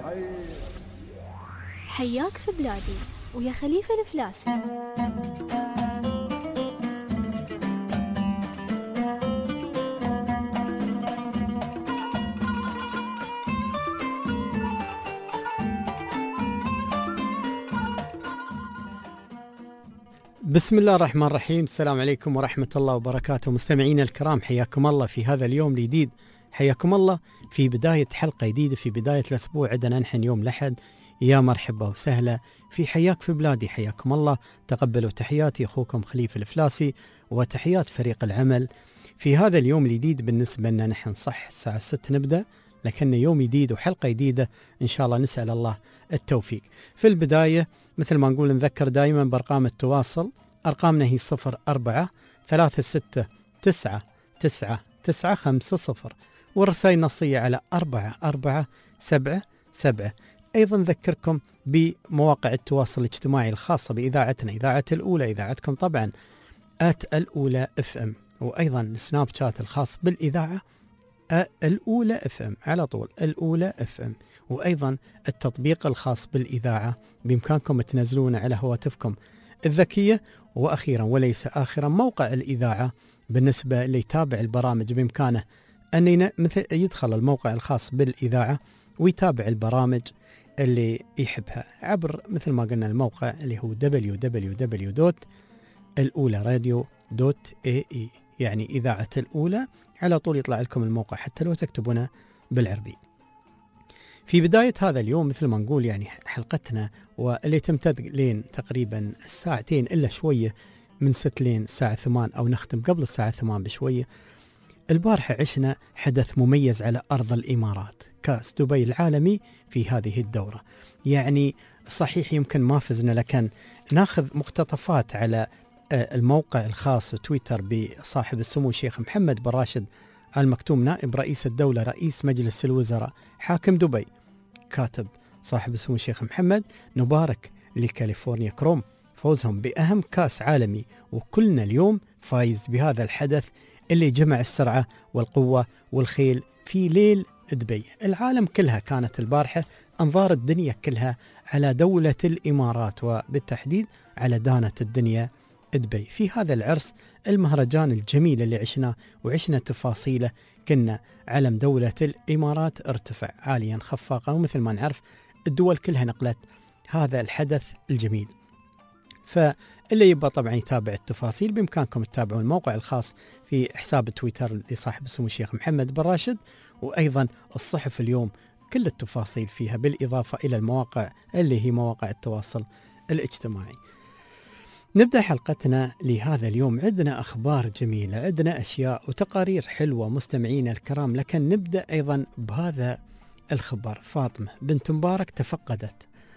حياك في بلادي ويا خليفة الفلاسي. بسم الله الرحمن الرحيم. السلام عليكم ورحمة الله وبركاته. مستمعين الكرام، حياكم الله في هذا اليوم الجديد، حياكم الله في بداية حلقة جديدة في بداية الأسبوع. عندنا نحن يوم الأحد. يا مرحبا وسهلا في حياك في بلادي. حياكم الله، تقبلوا تحياتي أخوكم خليفة الفلاسي وتحيات فريق العمل في هذا اليوم الجديد. بالنسبة لنا نحن صح الساعة 6 نبدأ، لكن يوم جديد وحلقة جديدة إن شاء الله. نسأل الله التوفيق. في البداية مثل ما نقول نذكر دائما بأرقام التواصل. أرقامنا هي 0436999950 والرسائل النصية على 4477. أيضا نذكركم بمواقع التواصل الاجتماعي الخاصة بإذاعتنا، إذاعة الأولى، إذاعتكم طبعا @الأولى FM، وأيضا السناب شات الخاص بالإذاعة الأولى FM على طول الأولى FM، وأيضا التطبيق الخاص بالإذاعة بإمكانكم تنزلونه على هواتفكم الذكية. وأخيرا وليس آخرا موقع الإذاعة بالنسبة اللي يتابع البرامج بإمكانه أن مثل يدخل الموقع الخاص بالإذاعة ويتابع البرامج اللي يحبها عبر مثل ما قلنا الموقع اللي هو www.الأولى-radio.ae، يعني إذاعة الأولى على طول يطلع لكم الموقع حتى لو تكتبونه بالعربي. في بداية هذا اليوم مثل ما نقول يعني حلقتنا واللي تمتد لين تقريبا الساعتين إلا شوية، من 6 لين الساعة 8 أو نختم قبل الساعة 8 بشوية. البارحة عشنا حدث مميز على أرض الإمارات، كأس دبي العالمي في هذه الدورة. يعني صحيح يمكن ما فزنا، لكن ناخذ مقتطفات على الموقع الخاص تويتر بصاحب السمو الشيخ محمد بن راشد آل مكتوم نائب رئيس الدولة رئيس مجلس الوزراء حاكم دبي، كاتب صاحب السمو الشيخ محمد: نبارك لكاليفورنيا كروم فوزهم بأهم كاس عالمي، وكلنا اليوم فايز بهذا الحدث اللي جمع السرعة والقوة والخيل في ليل دبي. العالم كلها كانت البارحة، أنظار الدنيا كلها على دولة الإمارات، وبالتحديد على دانة الدنيا دبي في هذا العرس المهرجان الجميل اللي عشناه وعشنا تفاصيله. كنا علم دولة الإمارات ارتفع عاليا خفاقا، ومثل ما نعرف الدول كلها نقلت هذا الحدث الجميل. فاللي يبقى طبعا يتابع التفاصيل بإمكانكم تتابعون الموقع الخاص في حساب تويتر لصاحب السمو الشيخ محمد بن راشد، وأيضا الصحف اليوم كل التفاصيل فيها، بالإضافة إلى المواقع اللي هي مواقع التواصل الاجتماعي. نبدأ حلقتنا لهذا اليوم. عندنا أخبار جميلة، عندنا أشياء وتقارير حلوة مستمعين الكرام، لكن نبدأ أيضا بهذا الخبر. فاطمة بنت مبارك تفقدت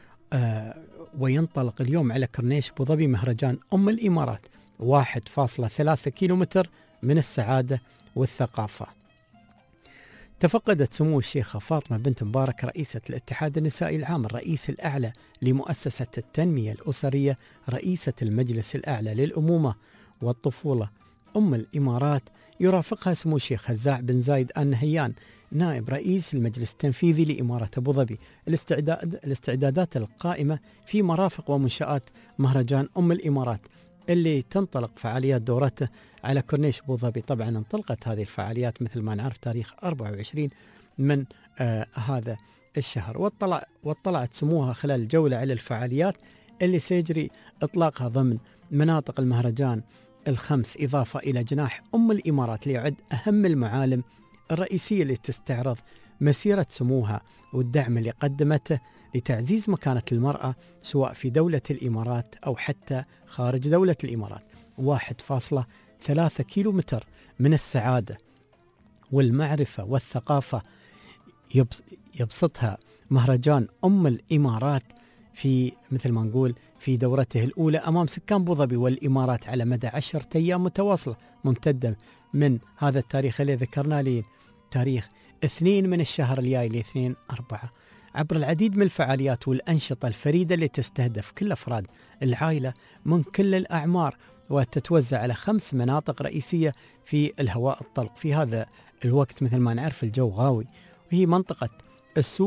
وينطلق اليوم على كورنيش أبو ظبي مهرجان أم الإمارات 1.3 كيلومتر من السعادة والثقافة. تفقدت سمو الشيخة فاطمة بنت مبارك رئيسة الاتحاد النسائي العام، الرئيس الأعلى لمؤسسة التنمية الأسرية، رئيسة المجلس الأعلى للأمومة والطفولة أم الإمارات، يرافقها سمو الشيخ هزاع بن زايد آل نهيان نائب رئيس المجلس التنفيذي لإمارة أبو ظبي. الاستعدادات القائمة في مرافق ومنشآت مهرجان أم الإمارات اللي تنطلق فعاليات دورته على كورنيش أبو ظبي. طبعا انطلقت هذه الفعاليات مثل ما نعرف تاريخ 24 من هذا الشهر، واطلعت سموها خلال الجولة على الفعاليات اللي سيجري إطلاقها ضمن مناطق المهرجان الخمس، إضافة إلى جناح أم الإمارات ليعد أهم المعالم الرئيسية اللي تستعرض مسيرة سموها والدعم اللي قدمته لتعزيز مكانة المرأة سواء في دولة الإمارات أو حتى خارج دولة الإمارات. 1.3 كيلومتر من السعادة والمعرفة والثقافة يبسطها مهرجان أم الإمارات في مثل ما نقول في دورته الأولى أمام سكان أبو ظبي والإمارات على مدى 10 أيام متواصلة ممتدة من هذا التاريخ اللي ذكرنا لي تاريخ 2 من الشهر الجاي ل2/4، عبر العديد من الفعاليات والأنشطة الفريدة اللي تستهدف كل أفراد العائلة من كل الأعمار، وتتوزع على 5 مناطق رئيسية في الهواء الطلق. في هذا الوقت مثل ما نعرف الجو غاوي، وهي منطقة السوق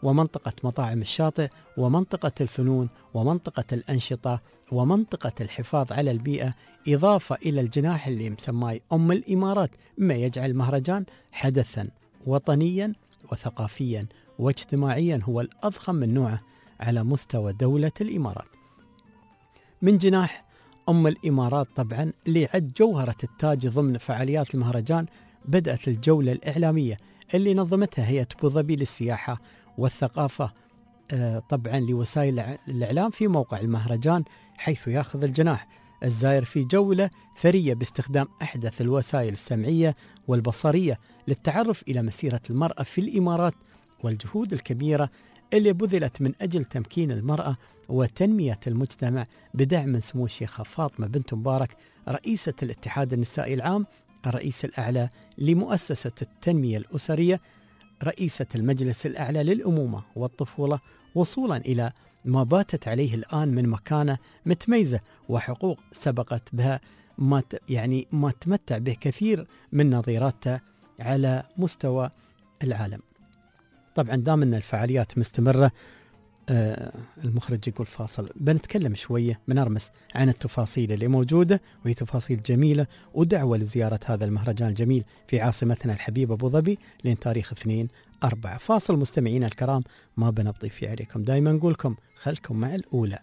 ومنطقة مطاعم الشاطئ ومنطقة الفنون ومنطقة الأنشطة ومنطقة الحفاظ على البيئة، إضافة إلى الجناح اللي مسماه أم الإمارات، مما يجعل المهرجان حدثا وطنيا وثقافيا واجتماعيا هو الأضخم من نوعه على مستوى دولة الإمارات. من جناح أم الإمارات طبعا اللي يعد جوهرة التاج ضمن فعاليات المهرجان، بدأت الجولة الإعلامية اللي نظمتها هيئة أبوظبي للسياحة والثقافة طبعا لوسائل الإعلام في موقع المهرجان، حيث يأخذ الجناح الزائر في جولة ثرية باستخدام أحدث الوسائل السمعية والبصرية للتعرف إلى مسيرة المرأة في الإمارات والجهود الكبيرة اللي بذلت من أجل تمكين المرأة وتنمية المجتمع بدعم من سمو الشيخة فاطمة بنت مبارك رئيسة الاتحاد النسائي العام، الرئيس الأعلى لمؤسسة التنمية الأسرية، رئيسة المجلس الأعلى للأمومة والطفولة، وصولا إلى ما باتت عليه الآن من مكانة متميزة وحقوق سبقت بها ما تمتع به كثير من نظيراته على مستوى العالم. طبعا دام أن الفعاليات مستمرة، المخرج يقول فاصل، بنتكلم شوية بنرمس عن التفاصيل اللي موجودة، وهي تفاصيل جميلة، ودعوة لزيارة هذا المهرجان الجميل في عاصمتنا الحبيبة أبوظبي لين تاريخ 2/4. فاصل مستمعينا الكرام، ما بنبطي فيه عليكم، دائما نقولكم خلكم مع الأولى.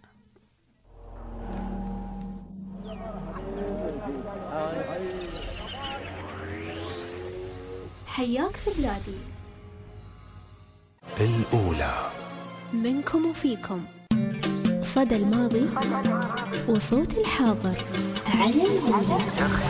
حياك في بلادي، الأولى منكم وفيكم، صدى الماضي وصوت الحاضر على الأولى.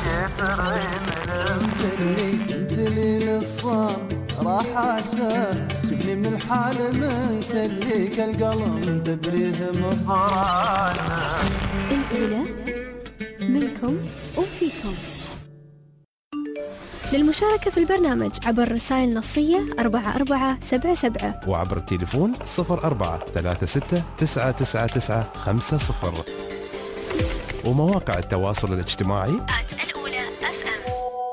مثلي الصام راحته، شفني من الحال من سليك القلم تبريه مفراته. الأولى منكم وفيكم. للمشاركة في البرنامج عبر الرسائل النصية 4477 وعبر التليفون 0436999950 ومواقع التواصل الاجتماعي الأولى FM.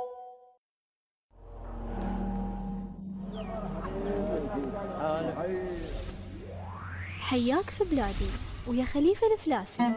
حياك في بلادي ويا خليفة الفلاسي.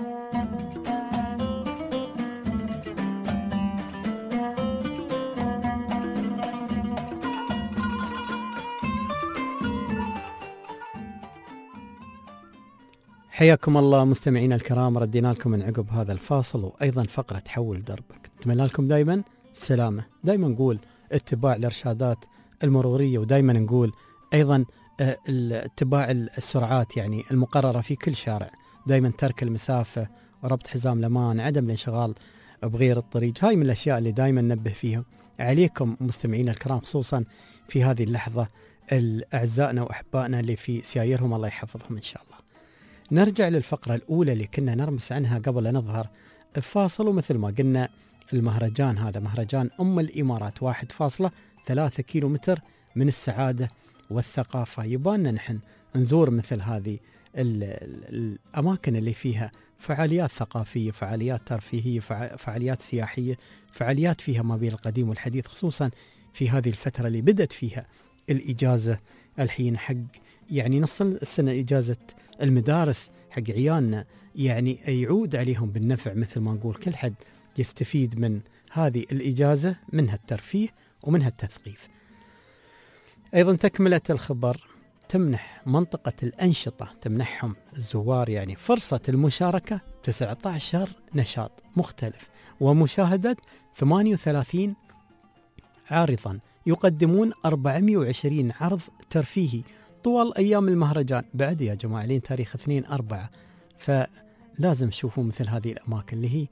حياكم الله مستمعينا الكرام، ردينا لكم من عقب هذا الفاصل وأيضا فقرة حول دربك. نتمنى لكم دائما السلامة، دائما نقول اتباع الإرشادات المرورية، ودائما نقول أيضا اتباع السرعات يعني المقررة في كل شارع، دائما ترك المسافة وربط حزام الأمان، عدم الانشغال بغير الطريق. هاي من الأشياء اللي دائما ننبه فيها عليكم مستمعينا الكرام، خصوصا في هذه اللحظة أعزائنا وأحبائنا اللي في سيايرهم الله يحفظهم إن شاء الله. نرجع للفقرة الأولى اللي كنا نرمس عنها قبل أن نظهر الفاصل، ومثل ما قلنا المهرجان هذا مهرجان أم الإمارات 1.3 كيلومتر من السعادة والثقافة. يباننا نحن نزور مثل هذه الأماكن اللي فيها فعاليات ثقافية، فعاليات ترفيهية، فعاليات سياحية، فعاليات فيها ما بين القديم والحديث، خصوصا في هذه الفترة اللي بدت فيها الإجازة الحين حق يعني نص السنة، إجازة المدارس حق عيالنا، يعني يعود عليهم بالنفع. مثل ما نقول كل حد يستفيد من هذه الإجازة، منها الترفيه ومنها التثقيف. أيضا تكملة الخبر، تمنح منطقة الأنشطة، تمنحهم الزوار يعني فرصة المشاركة 19 نشاط مختلف ومشاهدة 38 عارضا يقدمون 420 عرض ترفيهي طوال أيام المهرجان. بعد يا جماعة لين تاريخ 2/4، فلازم تشوفوا مثل هذه الأماكن اللي هي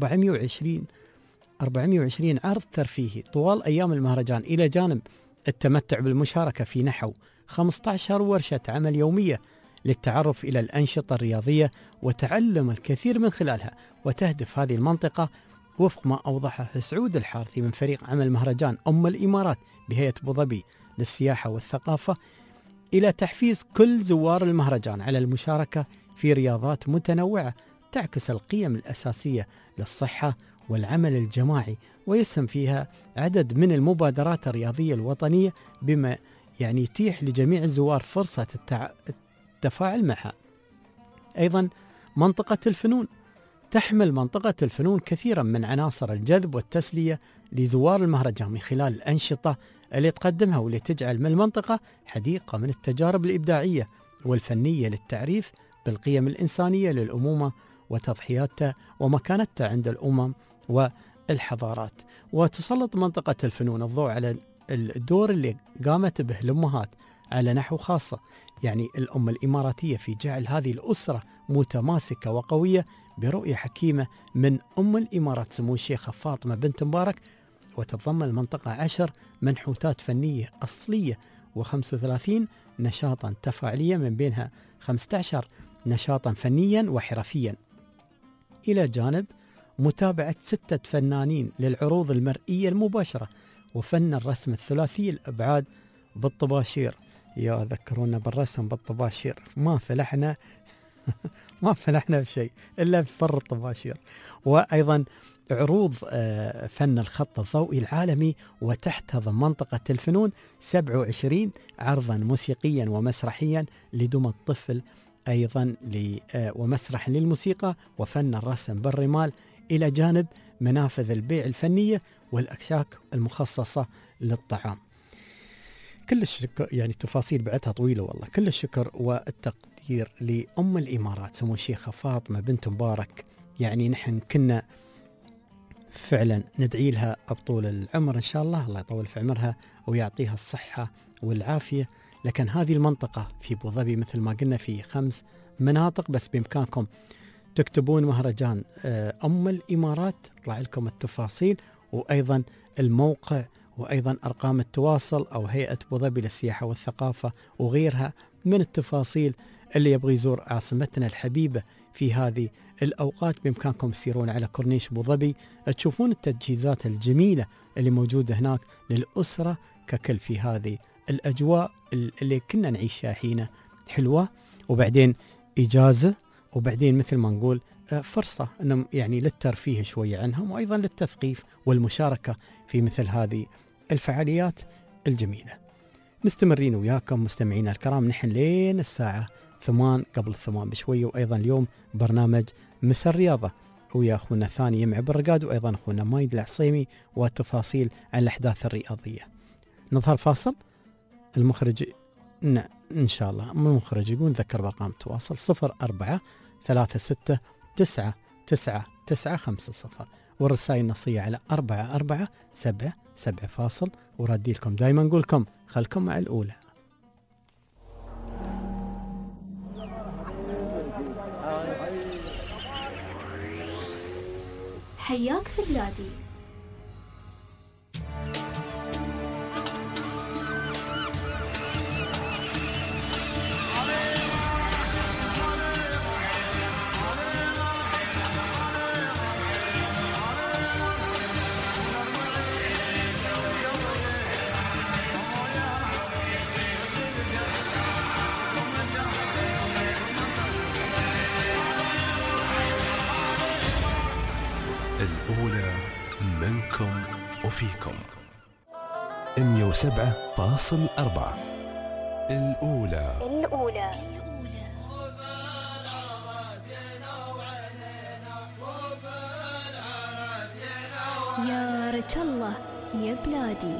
420 عرض ترفيهي طوال أيام المهرجان، إلى جانب التمتع بالمشاركة في نحو 15 ورشة عمل يومية للتعرف إلى الأنشطة الرياضية وتعلم الكثير من خلالها. وتهدف هذه المنطقة وفق ما أوضحه سعود الحارثي من فريق عمل مهرجان أم الإمارات بهيئة أبوظبي للسياحة والثقافة إلى تحفيز كل زوار المهرجان على المشاركة في رياضات متنوعة تعكس القيم الأساسية للصحة والعمل الجماعي، ويسهم فيها عدد من المبادرات الرياضية الوطنية بما يعني يتيح لجميع الزوار فرصة التفاعل معها. أيضا منطقة الفنون، تحمل منطقة الفنون كثيرا من عناصر الجذب والتسلية لزوار المهرجان من خلال الأنشطة اللي تقدمها، واللي تجعل من المنطقة حديقة من التجارب الإبداعية والفنية للتعريف بالقيم الإنسانية للأمومة وتضحياتها ومكانتها عند الأمم والحضارات. وتسلط منطقة الفنون الضوء على الدور اللي قامت به الأمهات على نحو خاصة، يعني الأمة الإماراتية، في جعل هذه الأسرة متماسكة وقوية برؤية حكيمة من أم الإمارات سمو الشيخة فاطمة بنت مبارك. وتتضمن المنطقة 10 منحوتات فنية أصلية و35 نشاطا تفاعليا، من بينها 15 نشاطا فنيا وحرفيا، إلى جانب متابعة 6 فنانين للعروض المرئية المباشرة وفن الرسم الثلاثي الأبعاد بالطباشير. يا ذكرونا بالرسم بالطباشير، ما فلحنا ما فلحنا بشيء إلا بفر الطباشير. وأيضا عروض فن الخط الضوئي العالمي. وتحتضن منطقة الفنون 27 عرضا موسيقيا ومسرحيا لدمى الطفل، أيضا ومسرح للموسيقى وفن الرسم بالرمال، إلى جانب منافذ البيع الفنية والأكشاك المخصصة للطعام. كل الشكر، يعني التفاصيل بعدها طويلة والله. كل الشكر والتقدير لأم الإمارات سمو الشيخة فاطمة بنت مبارك. يعني نحن كنا فعلا ندعي لها بطول العمر إن شاء الله، الله يطول في عمرها ويعطيها الصحة والعافية. لكن هذه المنطقة في أبو ظبي مثل ما قلنا في 5 مناطق، بس بإمكانكم تكتبون مهرجان أم الإمارات، طلع لكم التفاصيل وأيضا الموقع وأيضا أرقام التواصل، أو هيئة أبو ظبي للسياحة والثقافة وغيرها من التفاصيل. اللي يبغى يزور عاصمتنا الحبيبة في هذه الأوقات بإمكانكم تسيرون على كورنيش أبو ظبي، تشوفون التجهيزات الجميلة اللي موجودة هناك للأسرة ككل في هذه الأجواء اللي كنا نعيشها حين حلوة، وبعدين إجازة، وبعدين مثل ما نقول فرصة إنهم يعني للترفيه شوية عنهم، وأيضا للتثقيف والمشاركة في مثل هذه الفعاليات الجميلة. مستمرين وياكم مستمعينا الكرام نحن لين الساعة 8 قبل 8 بشوية. وأيضا اليوم برنامج مس الرياضة ويا أخونا ثاني يمع بالرقاد، وأيضا أخونا مايد العصيمي، والتفاصيل عن الأحداث الرياضية. نظهر فاصل. المخرج إن شاء الله المخرج يقول نذكر بأرقام التواصل 0436999950، والرسائل النصية على 4477 فاصل. ورادي لكم دائما نقول لكم خلكم مع الأولى. حياك في بلادي. الأولى منكم وفيكم 107.4 الأولى. يا رج الله يا بلادي.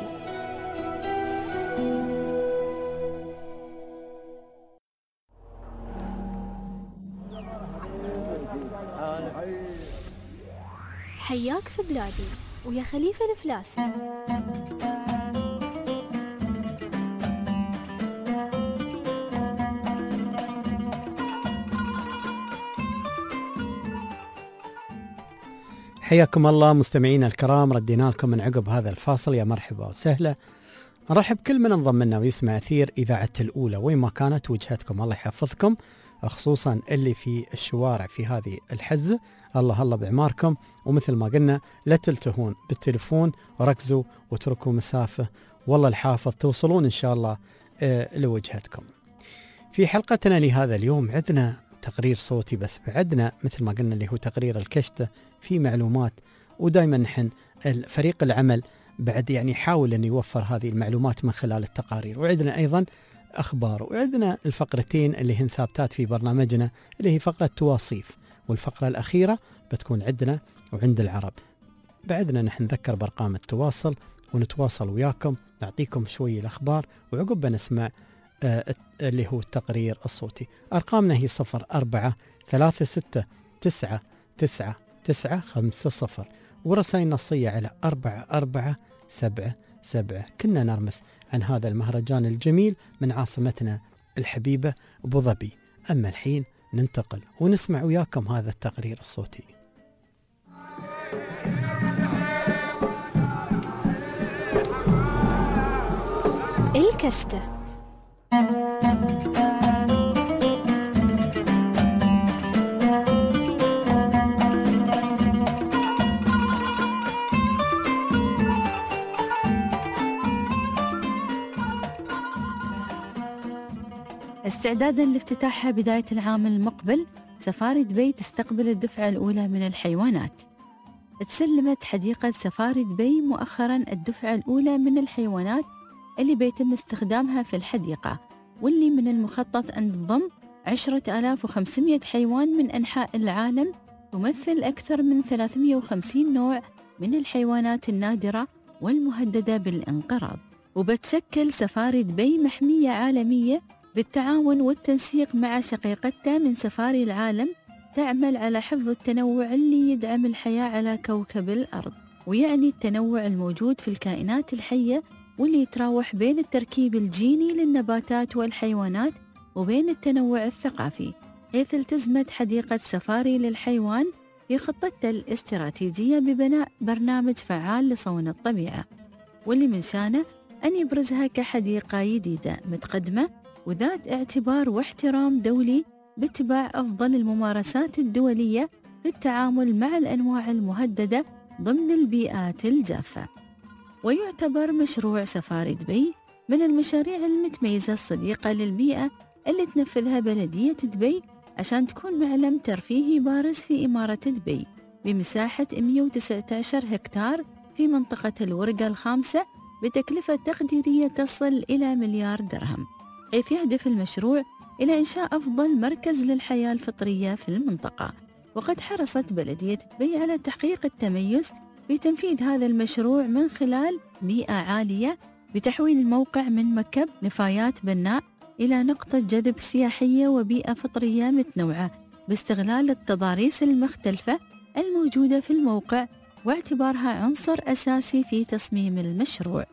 حياك في بلادي ويا خليفة الفلاسي. حياكم الله مستمعينا الكرام، ردينا لكم من عقب هذا الفاصل. يا مرحبا وسهلا، نرحب كل من انضم لنا ويسمع أثير إذاعة الأولى وين ما كانت وجهتكم. الله يحفظكم، خصوصا اللي في الشوارع في هذه الحزة. الله بعماركم، ومثل ما قلنا لا تلتهون بالتلفون، وركزوا وتركوا مسافة، والله الحافظ توصلون إن شاء الله لوجهتكم. في حلقتنا لهذا اليوم عندنا تقرير صوتي، بس بعدنا مثل ما قلنا اللي هو تقرير الكشتة في معلومات. ودائما نحن فريق العمل بعد يعني يحاول أن يوفر هذه المعلومات من خلال التقارير. وعندنا أيضا أخبار، وعندنا الفقرتين اللي هن ثابتات في برنامجنا اللي هي فقرة تواصيف، والفقرة الأخيرة بتكون عندنا وعند العرب. بعدنا نحن نذكر بأرقام التواصل ونتواصل وياكم، نعطيكم شوي الأخبار وعقب نسمع اللي هو التقرير الصوتي. أرقامنا هي 0436999950 ورسائل نصية على 4477. كنا نرمس عن هذا المهرجان الجميل من عاصمتنا الحبيبة أبو ظبي. أما الحين ننتقل ونسمع وياكم هذا التقرير الصوتي. الكشتة. استعدادا لافتتاحها بداية العام المقبل، سفاري دبي تستقبل الدفعة الأولى من الحيوانات. تسلمت حديقة سفاري دبي مؤخرا الدفعة الأولى من الحيوانات اللي بيتم استخدامها في الحديقة، واللي من المخطط أن تضم 10,500 حيوان من أنحاء العالم، تمثل أكثر من 350 نوع من الحيوانات النادرة والمهددة بالانقراض. وبتشكل سفاري دبي محمية عالمية بالتعاون والتنسيق مع شقيقتها من سفاري العالم، تعمل على حفظ التنوع اللي يدعم الحياة على كوكب الأرض، ويعني التنوع الموجود في الكائنات الحية واللي يتراوح بين التركيب الجيني للنباتات والحيوانات وبين التنوع الثقافي. حيث التزمت حديقة سفاري للحيوان في خطتها الاستراتيجية ببناء برنامج فعال لصون الطبيعة، واللي من شانه أن يبرزها كحديقة جديدة متقدمة وذات اعتبار واحترام دولي باتباع أفضل الممارسات الدولية في التعامل مع الأنواع المهددة ضمن البيئات الجافة. ويعتبر مشروع سفاري دبي من المشاريع المتميزة الصديقة للبيئة اللي تنفذها بلدية دبي عشان تكون معلم ترفيهي بارز في إمارة دبي بمساحة 119 هكتار في منطقة الورقة الخامسة بتكلفة تقديرية تصل إلى 1 مليار درهم، حيث يهدف المشروع إلى إنشاء أفضل مركز للحياة الفطرية في المنطقة. وقد حرصت بلدية دبي على تحقيق التميز في تنفيذ هذا المشروع من خلال بيئة عالية بتحويل الموقع من مكب نفايات بناء إلى نقطة جذب سياحية وبيئة فطرية متنوعة، باستغلال التضاريس المختلفة الموجودة في الموقع واعتبارها عنصر أساسي في تصميم المشروع.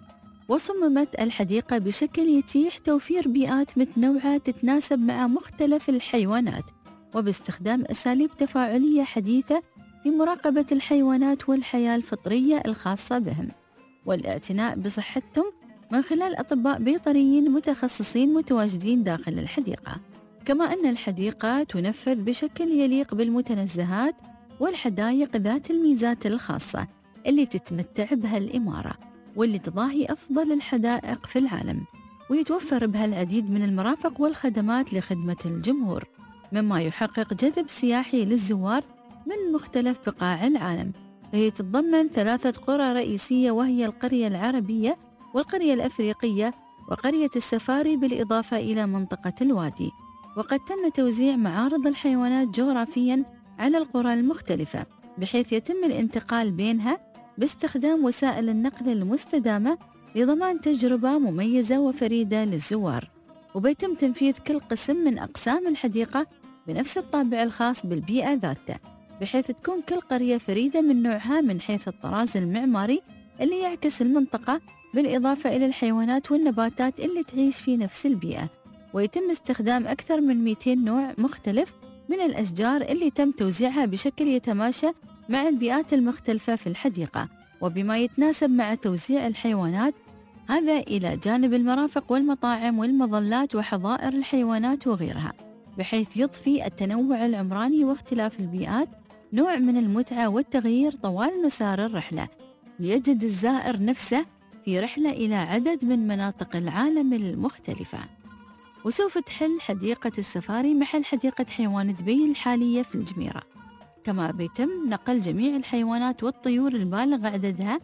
وصممت الحديقة بشكل يتيح توفير بيئات متنوعة تتناسب مع مختلف الحيوانات، وباستخدام أساليب تفاعلية حديثة في مراقبة الحيوانات والحياة الفطرية الخاصة بهم، والاعتناء بصحتهم من خلال أطباء بيطريين متخصصين متواجدين داخل الحديقة. كما أن الحديقة تنفذ بشكل يليق بالمتنزهات والحدائق ذات الميزات الخاصة اللي تتمتع بها الإمارة، واللي تضاهي أفضل الحدائق في العالم، ويتوفر بها العديد من المرافق والخدمات لخدمة الجمهور، مما يحقق جذب سياحي للزوار من مختلف بقاع العالم. فهي تتضمن 3 قرى رئيسية، وهي القرية العربية والقرية الأفريقية وقرية السفاري، بالإضافة إلى منطقة الوادي. وقد تم توزيع معارض الحيوانات جغرافياً على القرى المختلفة، بحيث يتم الانتقال بينها باستخدام وسائل النقل المستدامة لضمان تجربة مميزة وفريدة للزوار. وبيتم تنفيذ كل قسم من أقسام الحديقة بنفس الطابع الخاص بالبيئة ذاتها، بحيث تكون كل قرية فريدة من نوعها من حيث الطراز المعماري اللي يعكس المنطقة، بالإضافة إلى الحيوانات والنباتات اللي تعيش في نفس البيئة. ويتم استخدام أكثر من 200 نوع مختلف من الأشجار اللي تم توزيعها بشكل يتماشى مع البيئات المختلفة في الحديقة، وبما يتناسب مع توزيع الحيوانات هذا إلى جانب المرافق والمطاعم والمظلات وحظائر الحيوانات وغيرها، بحيث يضفي التنوع العمراني واختلاف البيئات نوع من المتعة والتغيير طوال مسار الرحلة، ليجد الزائر نفسه في رحلة إلى عدد من مناطق العالم المختلفة. وسوف تحل حديقة السفاري محل حديقة حيوان دبي الحالية في الجميرة. كما بيتم نقل جميع الحيوانات والطيور البالغ عددها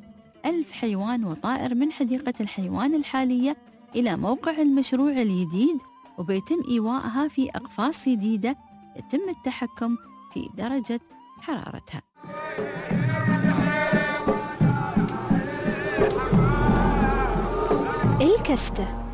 1000 حيوان وطائر من حديقة الحيوان الحالية إلى موقع المشروع الجديد، وبيتم إيواءها في أقفاص جديدة يتم التحكم في درجة حرارتها. الكشتة.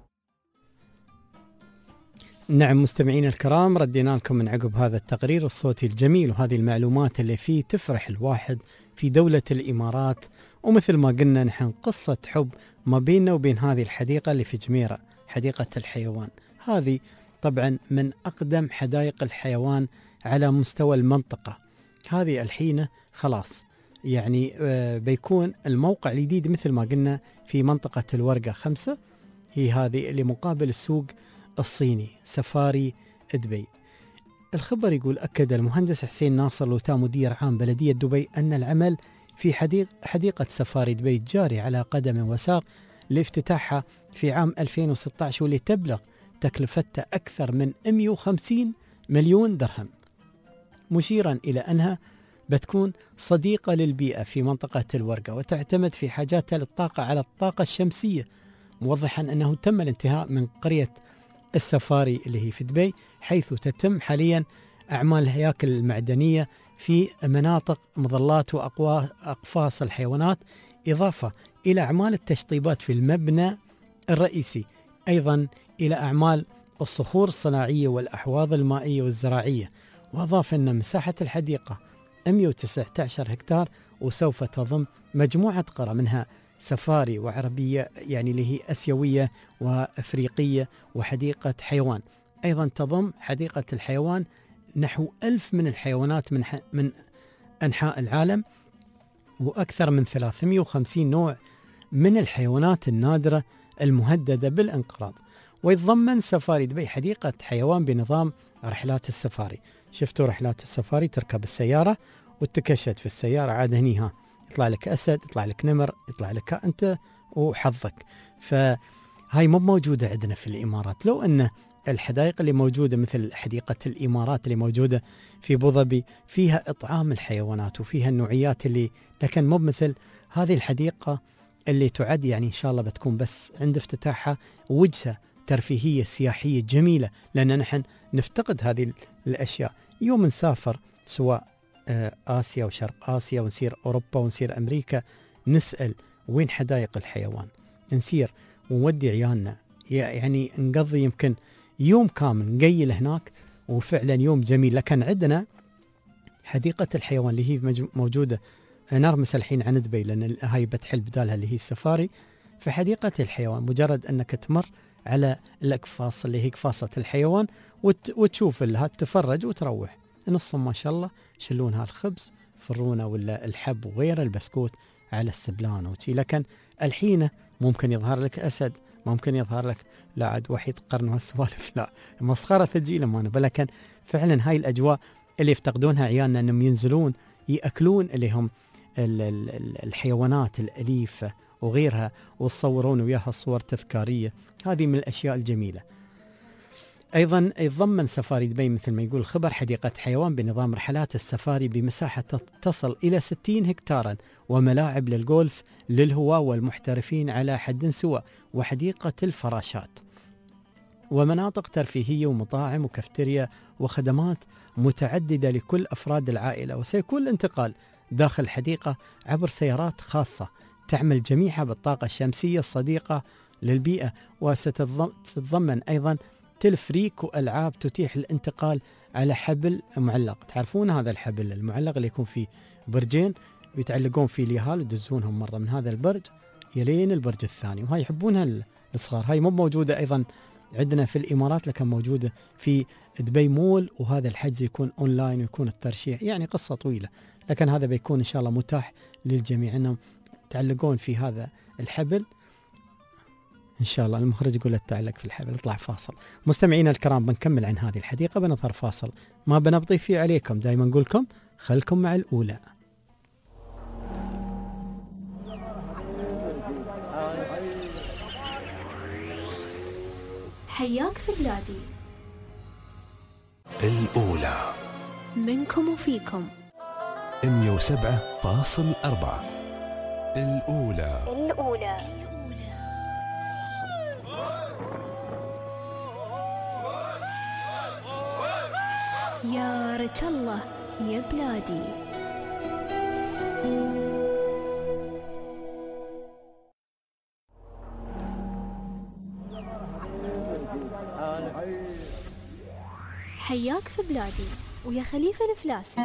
نعم مستمعين الكرام، ردينا لكم من عقب هذا التقرير الصوتي الجميل وهذه المعلومات اللي فيه تفرح الواحد في دولة الإمارات. ومثل ما قلنا نحن قصة حب ما بيننا وبين هذه الحديقة اللي في جميرة، حديقة الحيوان. هذه طبعا من أقدم حدائق الحيوان على مستوى المنطقة. هذه الحين خلاص يعني بيكون الموقع الجديد مثل ما قلنا في منطقة الورقة 5، هي هذه اللي مقابل السوق الصيني سفاري دبي. الخبر يقول أكد المهندس حسين ناصر لوتا مدير عام بلدية دبي أن العمل في حديقة سفاري دبي جاري على قدم وساق لافتتاحها في عام 2016، واللي تبلغ تكلفتها أكثر من 150 مليون درهم، مشيرا إلى أنها بتكون صديقة للبيئة في منطقة الورقة وتعتمد في حاجاتها للطاقة على الطاقة الشمسية، موضحا أنه تم الانتهاء من قرية السفاري اللي هي في دبي، حيث تتم حاليا أعمال الهياكل المعدنية في مناطق مظلات وأقفاص الحيوانات، إضافة إلى أعمال التشطيبات في المبنى الرئيسي، أيضا إلى أعمال الصخور الصناعية والأحواض المائية والزراعية. وأضاف أن مساحة الحديقة 119 هكتار، وسوف تضم مجموعة قرى منها سفاري وعربية يعني اللي هي أسيوية وأفريقية وحديقة حيوان. أيضا تضم حديقة الحيوان نحو 1000 من الحيوانات من أنحاء العالم، وأكثر من 350 نوع من الحيوانات النادرة المهددة بالانقراض. ويتضمن سفاري دبي حديقة حيوان بنظام رحلات السفاري. شفتوا رحلات السفاري، تركب السيارة وتكشت في السيارة، عاد هنيها يطلع لك أسد، يطلع لك نمر، يطلع لك أنت وحظك. فهاي مو موجودة عندنا في الإمارات. لو أن الحدائق اللي موجودة مثل حديقة الإمارات اللي موجودة في أبو ظبي فيها إطعام الحيوانات وفيها النوعيات اللي، لكن مو مثل هذه الحديقة اللي تعد يعني إن شاء الله بتكون بس عند افتتاحها وجهة ترفيهية سياحية جميلة، لأن نحن نفتقد هذه الأشياء. يوم نسافر سواء آسيا وشرق آسيا ونسير أوروبا ونسير أمريكا، نسأل وين حدائق الحيوان، نسير ونودي عيالنا، يعني نقضي يمكن يوم كامل نقيل هناك، وفعلا يوم جميل. لكن عندنا حديقة الحيوان اللي هي موجودة نرمس الحين عن دبي، لأن هاي بتحل بدالها اللي هي السفاري. في حديقة الحيوان مجرد أنك تمر على الأقفاص اللي هي قفاصة الحيوان وتشوف لها، تفرج وتروح. نصهم ما شاء الله يشلونها الخبز فرونة ولا الحب وغيره، البسكوت على السبلان وشي. لكن الحين ممكن يظهر لك أسد، ممكن يظهر لك لا عاد وحيد قرنوا هالسوالف، لا مسخرة تجي لما أنا. لكن فعلا هاي الأجواء اللي يفتقدونها عيالنا، أنهم ينزلون يأكلون اللي هم الحيوانات الأليفة وغيرها، وتصورون وياها الصور تذكارية. هذه من الأشياء الجميلة. أيضا يتضمن سفاري دبي مثل ما يقول الخبر حديقة حيوان بنظام رحلات السفاري بمساحة تصل إلى 60 هكتارا، وملاعب للجولف للهواة والمحترفين على حد سواء، وحديقة الفراشات، ومناطق ترفيهية ومطاعم وكافتيريا وخدمات متعددة لكل أفراد العائلة. وسيكون الانتقال داخل الحديقة عبر سيارات خاصة تعمل جميعها بالطاقة الشمسية الصديقة للبيئة، وستتضمن أيضا تلفريك وألعاب تتيح الانتقال على حبل معلق. تعرفون هذا الحبل المعلق اللي يكون فيه برجين ويتعلقون فيه اليهال ويدزونهم مرة من هذا البرج يلين البرج الثاني، وهاي يحبونها الصغار. هاي مو موجودة أيضا عندنا في الإمارات، لكن موجودة في دبي مول، وهذا الحجز يكون أونلاين ويكون الترشيح، يعني قصة طويلة. لكن هذا بيكون إن شاء الله متاح للجميع أنهم يتعلقون في هذا الحبل. إن شاء الله المخرج يقول تعلق في الحبل. اطلع فاصل. مستمعينا الكرام، بنكمل عن هذه الحديقة بنظهر فاصل ما بنبطي فيه عليكم. دائما نقول لكم خلكم مع الأولى. حياك في بلادي، الأولى منكم وفيكم 107.4 الأولى. يا رج الله يا بلادي. حياك في بلادي ويا خليفة الفلاسي.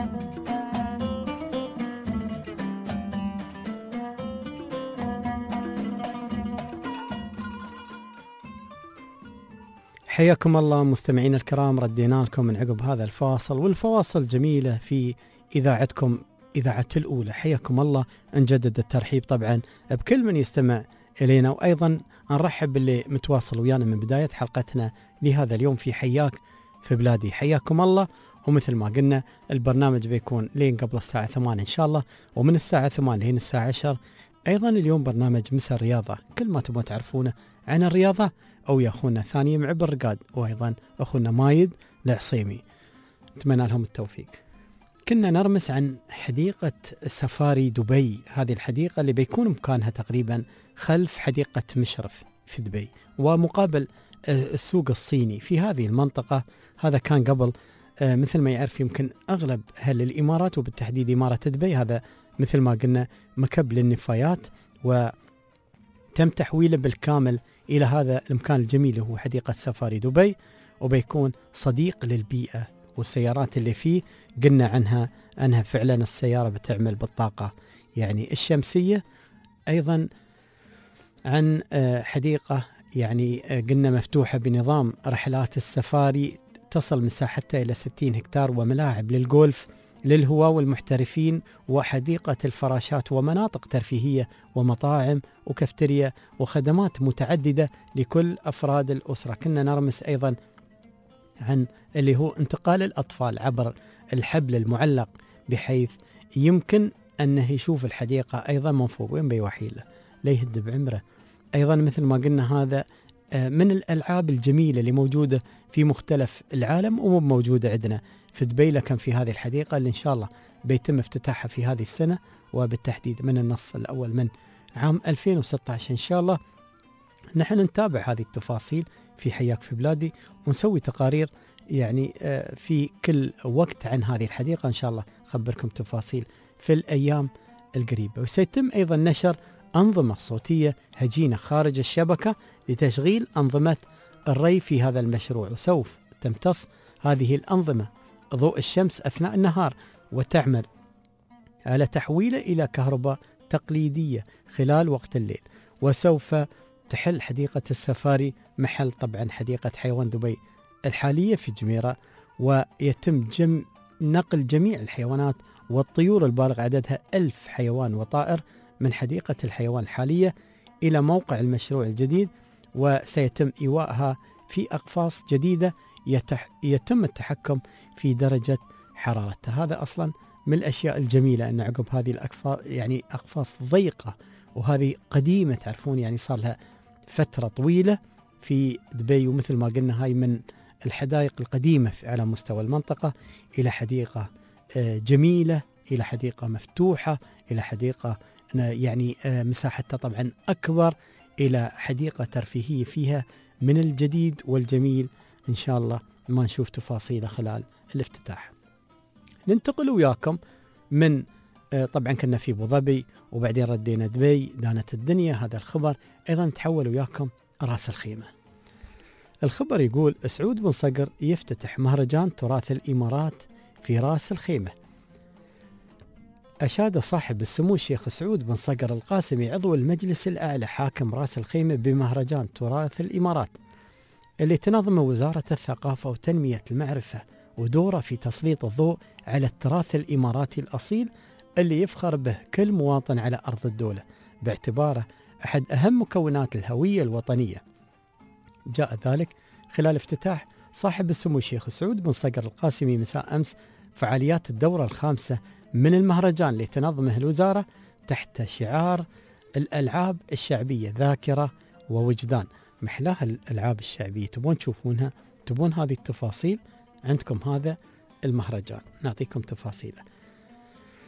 حياكم الله مستمعين الكرام، ردينا لكم من عقب هذا الفاصل، والفواصل جميلة في إذاعتكم إذاعة الأولى. حياكم الله، نجدد الترحيب طبعا بكل من يستمع إلينا، وأيضا نرحب باللي متواصل ويانا من بداية حلقتنا لهذا اليوم في حياك في بلادي. حياكم الله. ومثل ما قلنا البرنامج بيكون لين قبل الساعة 8 إن شاء الله، ومن الساعة 8 لين الساعة 10. أيضا اليوم برنامج مساء الرياضة، كل ما تبغون تعرفونه عن الرياضة أو يا أخونا ثاني معب الرقاد، وأيضا أخونا مايد العصيمي، نتمنى لهم التوفيق. كنا نرمس عن حديقة سفاري دبي، هذه الحديقة اللي بيكون مكانها تقريبا خلف حديقة مشرف في دبي ومقابل السوق الصيني في هذه المنطقة. هذا كان قبل مثل ما يعرف يمكن أغلب أهل الإمارات وبالتحديد إمارة دبي، هذا مثل ما قلنا مكب للنفايات، وتم تحويله بالكامل إلى هذا المكان الجميل هو حديقة سفاري دبي، وبيكون صديق للبيئة. والسيارات اللي فيه قلنا عنها أنها فعلا السيارة بتعمل بالطاقة يعني الشمسية. أيضا عن حديقة يعني قلنا مفتوحة بنظام رحلات السفاري تصل مساحتها إلى 60 هكتار، وملاعب للجولف للهواة والمحترفين، وحديقة الفراشات، ومناطق ترفيهية، ومطاعم وكافتيريا، وخدمات متعددة لكل أفراد الأسرة. كنا نرمس أيضا عن اللي هو انتقال الأطفال عبر الحبل المعلق، بحيث يمكن أنه يشوف الحديقة أيضا من فوق وين بيوحيله لا يهد بعمره. أيضا مثل ما قلنا هذا من الألعاب الجميلة اللي موجودة في مختلف العالم ومو موجودة عندنا في دبي، لكن في هذه الحديقة اللي إن شاء الله بيتم افتتاحها في هذه السنة، وبالتحديد من النص الأول من عام 2016 إن شاء الله. نحن نتابع هذه التفاصيل في حياك في بلادي، ونسوي تقارير يعني في كل وقت عن هذه الحديقة إن شاء الله. خبركم تفاصيل في الأيام القريبة. وسيتم أيضا نشر أنظمة صوتية هجينة خارج الشبكة لتشغيل أنظمة الري في هذا المشروع، وسوف تمتص هذه الأنظمة ضوء الشمس أثناء النهار، وتعمل على تحويله إلى كهرباء تقليدية خلال وقت الليل. وسوف تحل حديقة السفاري محل طبعا حديقة حيوان دبي الحالية في جميرة، ويتم نقل جميع الحيوانات والطيور البالغ عددها 1000 حيوان وطائر من حديقة الحيوان الحالية إلى موقع المشروع الجديد، وسيتم إيواءها في أقفاص جديدة يتم التحكم في درجة حرارتها. هذا أصلا من الأشياء الجميلة أن عقب هذه الأقفاص يعني أقفاص ضيقة، وهذه قديمة تعرفون يعني صار لها فترة طويلة في دبي، ومثل ما قلنا هاي من الحدائق القديمة على مستوى المنطقة، إلى حديقة جميلة، إلى حديقة مفتوحة، إلى حديقة يعني مساحتها طبعا أكبر، إلى حديقة ترفيهية فيها من الجديد والجميل إن شاء الله ما نشوف تفاصيله خلال الافتتاح. ننتقل وياكم من طبعا كنا في أبو ظبي وبعدين ردينا دبي، دانت الدنيا. هذا الخبر أيضا نتحول وياكم راس الخيمة. الخبر يقول سعود بن صقر يفتتح مهرجان تراث الإمارات في راس الخيمة. أشاد صاحب السمو الشيخ سعود بن صقر القاسمي عضو المجلس الأعلى حاكم راس الخيمة بمهرجان تراث الإمارات اللي تنظمه وزارة الثقافة وتنمية المعرفة، ودوره في تسليط الضوء على التراث الإماراتي الأصيل اللي يفخر به كل مواطن على أرض الدولة، باعتباره أحد أهم مكونات الهوية الوطنية. جاء ذلك خلال افتتاح صاحب السمو الشيخ سعود بن صقر القاسمي مساء أمس فعاليات الدورة الخامسة من المهرجان اللي تنظمه الوزارة تحت شعار الألعاب الشعبية ذاكرة ووجدان. محلاها الألعاب الشعبية، تبون تشوفونها، تبون هذه التفاصيل، عندكم هذا المهرجان نعطيكم تفاصيله.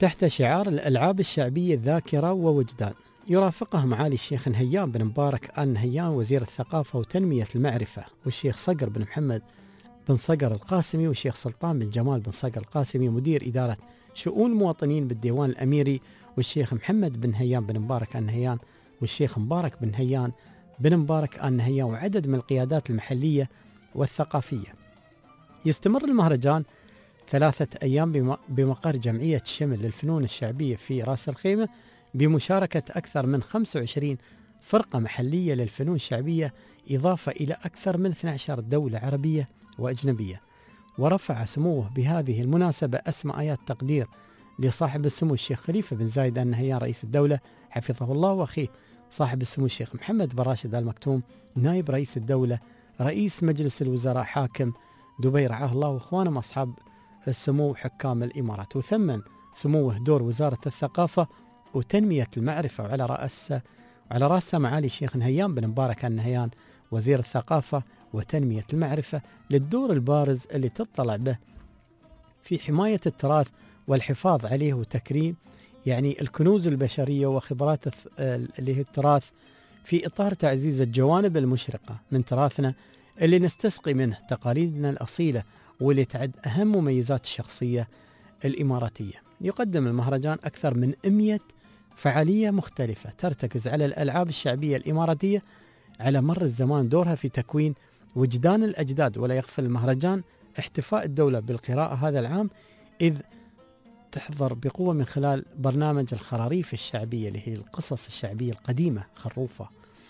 تحت شعار الألعاب الشعبية ذاكرة ووجدان. يرافقه معالي الشيخ نهيان بن مبارك آل نهيان وزير الثقافة وتنمية المعرفة، والشيخ صقر بن محمد بن صقر القاسمي، والشيخ سلطان بن جمال بن صقر القاسمي مدير إدارة شؤون المواطنين بالديوان الأميري، والشيخ محمد بن نهيان بن مبارك آل نهيان، والشيخ مبارك بن نهيان بن مبارك آل نهيان، وعدد من القيادات المحلية والثقافية. يستمر المهرجان 3 أيام بمقر جمعية شمل للفنون الشعبية في راس الخيمة، بمشاركة أكثر من 25 فرقة محلية للفنون الشعبية، إضافة إلى أكثر من 12 دولة عربية وأجنبية. ورفع سموه بهذه المناسبة أسمى آيات تقدير لصاحب السمو الشيخ خليفة بن زايد آل نهيان رئيس الدولة حفظه الله، وأخيه صاحب السمو الشيخ محمد بن راشد آل مكتوم نائب رئيس الدولة رئيس مجلس الوزراء حاكم دبي رعاه الله، وإخوانهم أصحاب السمو حكام الإمارات. وثمن سموه دور وزارة الثقافة وتنمية المعرفة، وعلى رأسها معالي الشيخ نهيان بن مبارك آل نهيان وزير الثقافة وتنمية المعرفة، للدور البارز اللي تطلع به في حماية التراث والحفاظ عليه وتكريم يعني الكنوز البشرية وخبرات اللي هي التراث، في إطار تعزيز الجوانب المشرقة من تراثنا اللي نستسقي منه تقاليدنا الأصيلة، واللي تعد أهم مميزات الشخصية الإماراتية. يقدم المهرجان أكثر من 100 فعالية مختلفة ترتكز على الألعاب الشعبية الإماراتية على مر الزمان، دورها في تكوين وجدان الأجداد. ولا يغفل المهرجان احتفاء الدولة بالقراءة هذا العام، إذ تحضر بقوة من خلال برنامج الخراريف الشعبية اللي هي القصص الشعبية القديمة خروفة.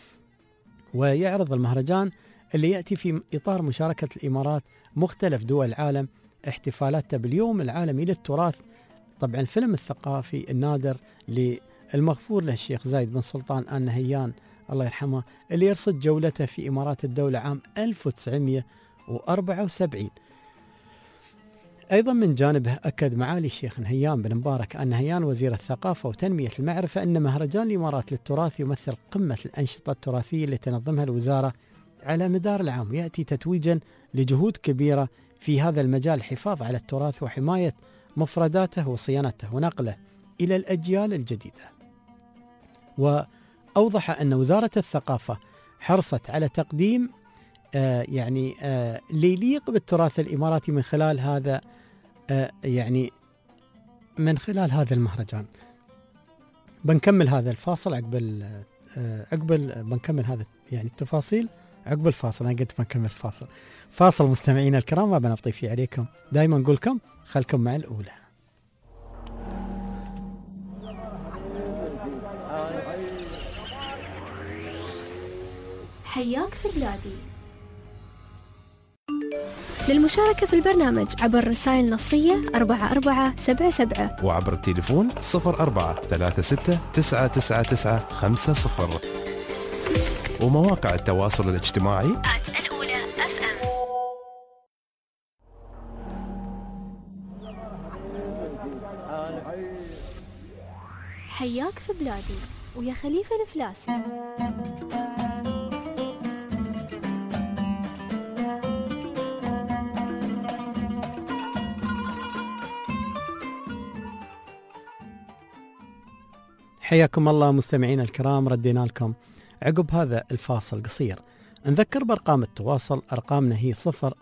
ويعرض المهرجان اللي يأتي في إطار مشاركة الإمارات مختلف دول العالم احتفالاتها باليوم العالمي للتراث، طبعا الفيلم الثقافي النادر للمغفور له الشيخ زايد بن سلطان آل نهيان الله يرحمه، اللي يرصد جولته في إمارات الدولة عام 1974. أيضا من جانبه أكد معالي الشيخ نهيان بن مبارك آل نهيان وزير الثقافة وتنمية المعرفة أن مهرجان الإمارات للتراث يمثل قمة الأنشطة التراثية اللي تنظمها الوزارة على مدار العام، ويأتي تتويجا لجهود كبيرة في هذا المجال، الحفاظ على التراث وحماية مفرداته وصيانته ونقله إلى الأجيال الجديدة. وأوضح أن وزارة الثقافة حرصت على تقديم اللي يليق بالتراث الإماراتي من خلال هذا من هذا المهرجان. بنكمل هذا الفاصل عقب بنكمل هذا التفاصيل عقب الفاصل. أنا قلت بنكمل الفاصل. فاصل مستمعينا الكرام، ما بنبطي فيه عليكم، دائما نقولكم خلكم مع الأولى. حياك في بلادي. للمشاركة في البرنامج عبر رسائل نصية 4477 وعبر التليفون 0436999950 ومواقع التواصل الاجتماعي الأولى FM. حياك في بلادي ويا خليفة الفلاسي. حياكم الله مستمعين الكرام، ردينا لكم عقب هذا الفاصل قصير. نذكر بأرقام التواصل، أرقامنا هي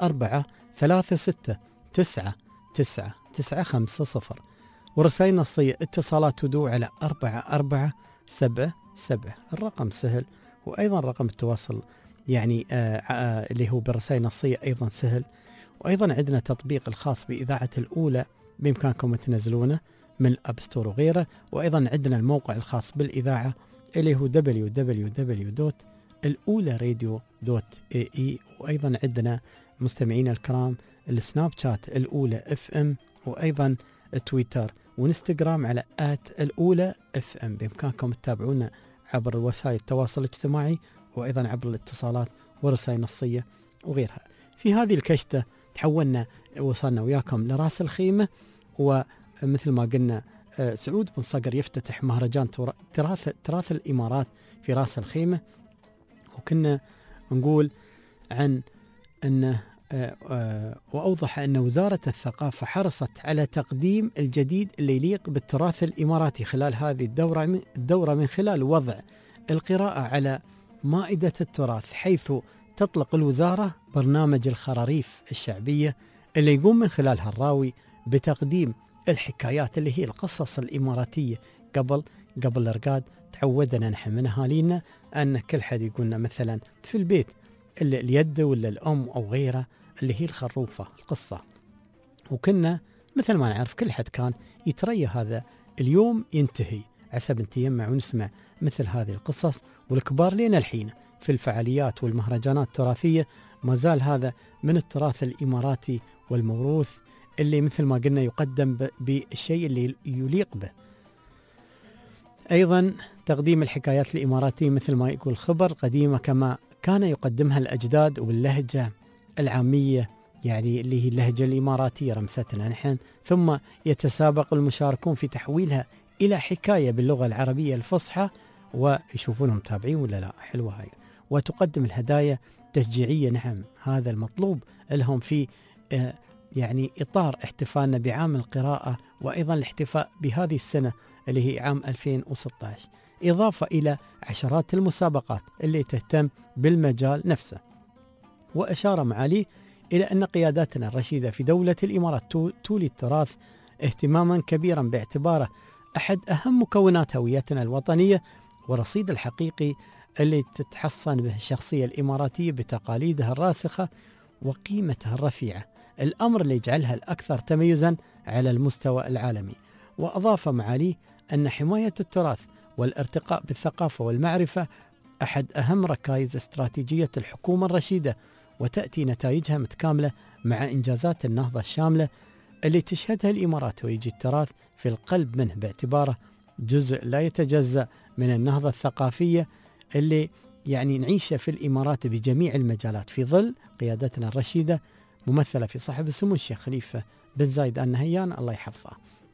0436999950، ورسائل نصية اتصالات تدو على 4477. الرقم سهل، وأيضا رقم التواصل اللي هو بالرسائل النصية أيضا سهل. وأيضا عندنا تطبيق الخاص بإذاعة الأولى بإمكانكم تنزلونه من الأب ستور وغيره. وأيضا عندنا الموقع الخاص بالإذاعة اللي هو www.الأولى-radio.ae. وأيضا عندنا مستمعين الكرام السناب شات الأولى FM، وأيضا تويتر وانستغرام على @الأولى FM. بإمكانكم تتابعونا عبر وسائل التواصل الاجتماعي، وأيضا عبر الاتصالات ورسائل نصية وغيرها. في هذه الكشتة وصلنا وياكم لراس الخيمة، ومثل ما قلنا سعود بن صقر يفتتح مهرجان تراث الإمارات في راس الخيمة. وكنا نقول عن أنه وأوضح أن وزارة الثقافة حرصت على تقديم الجديد اللي يليق بالتراث الإماراتي خلال هذه الدورة من خلال وضع القراءة على مائدة التراث، حيث تطلق الوزارة برنامج الخراريف الشعبية اللي يقوم من خلالها الراوي بتقديم الحكايات اللي هي القصص الإماراتية. قبل الرقاد تعودنا نحن من أهالينا أن كل حد يقولنا مثلا في البيت اليد ولا الأم أو غيره اللي هي الخروفة القصة، وكنا مثل ما نعرف كل حد كان يتريى هذا اليوم ينتهي عسب نتجمع ونسمع مثل هذه القصص. والكبار لين الحين في الفعاليات والمهرجانات التراثية ما زال هذا من التراث الإماراتي والموروث اللي مثل ما قلنا يقدم بالشيء اللي يليق به. أيضا تقديم الحكايات الإماراتية مثل ما يقول خبر قديمة كما كان يقدمها الأجداد وباللهجة العامية، يعني اللي هي اللهجة الإماراتية رمستنا نحن، ثم يتسابق المشاركون في تحويلها إلى حكاية باللغة العربية الفصحى ويشوفونهم متابعين ولا لا. حلوة هاي. وتقدم الهدايا تشجيعية، نعم هذا المطلوب لهم في يعني إطار احتفالنا بعام القراءة، وأيضا الاحتفاء بهذه السنة اللي هي عام 2016، إضافة إلى عشرات المسابقات اللي تهتم بالمجال نفسه. وأشار معاليه إلى أن قياداتنا الرشيدة في دولة الإمارات تولي التراث اهتماما كبيرا باعتباره أحد أهم مكونات هويتنا الوطنية ورصيد الحقيقي اللي تتحصن به الشخصية الإماراتية بتقاليدها الراسخة وقيمتها الرفيعة، الأمر اللي يجعلها الأكثر تميزا على المستوى العالمي. وأضاف معاليه أن حماية التراث والارتقاء بالثقافة والمعرفة أحد أهم ركائز استراتيجية الحكومة الرشيدة، وتأتي نتائجها متكاملة مع إنجازات النهضة الشاملة اللي تشهدها الإمارات، ويجي التراث في القلب منه باعتباره جزء لا يتجزأ من النهضة الثقافية اللي يعني نعيشها في الإمارات بجميع المجالات في ظل قيادتنا الرشيدة ممثلة في صاحب السمو الشيخ خليفة بن زايد آل نهيان الله يحفظه.